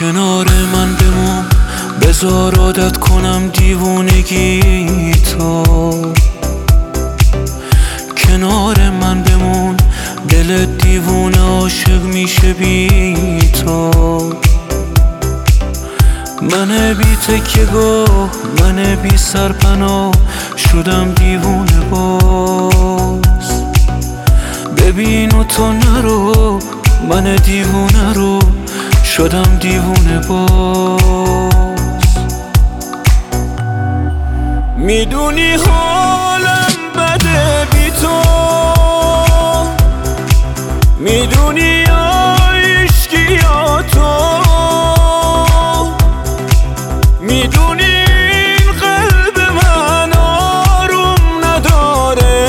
کنار من بمون، بذار عادت کنم دیوونگی تو. کنار من بمون، دل دیوونه عاشق میشه بی تو. من بی تکیه‌گاه، من بی سرپناه، شدم دیوونه باز. ببین و تو نرو، من دیوونه رو شدم دیوونه باز. میدونی حالم بده بی تو، میدونی عشقیاتو، میدونی این قلب من آروم نداره.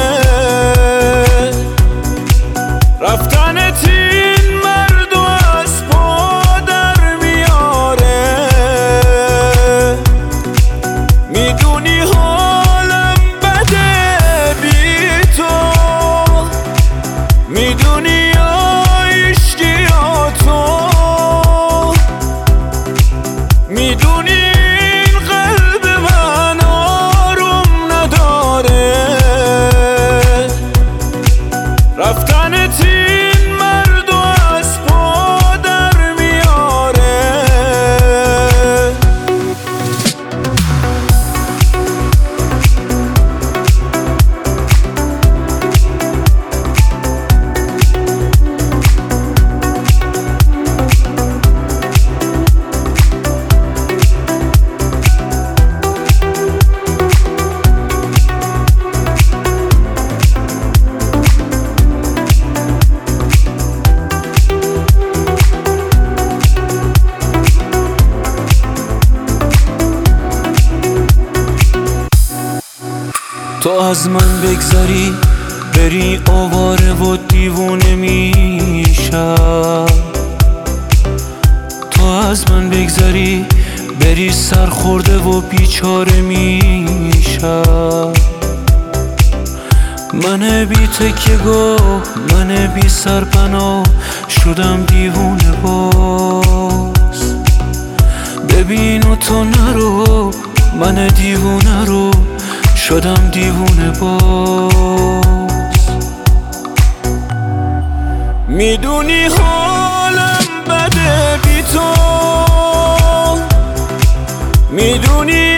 رفتنت این مرد و از پا در میاره. میدونی حالم بده بی تو، میدونی عشقیاتو، میدونی این قلب من آروم نداره. رفتنت این مرد و از پا در میاره. تو از من بگذری، بری آواره و دیوونه میشم. تو از من بگذری، بری سرخورده و بیچاره میشم. من بی تکیه‌گاه، من بی سرپناه، شدم دیوونه باز. ببین و تو نرو، من دیوونه رو شدم دیوونه باز. میدونی حالم بده بی تو، میدونی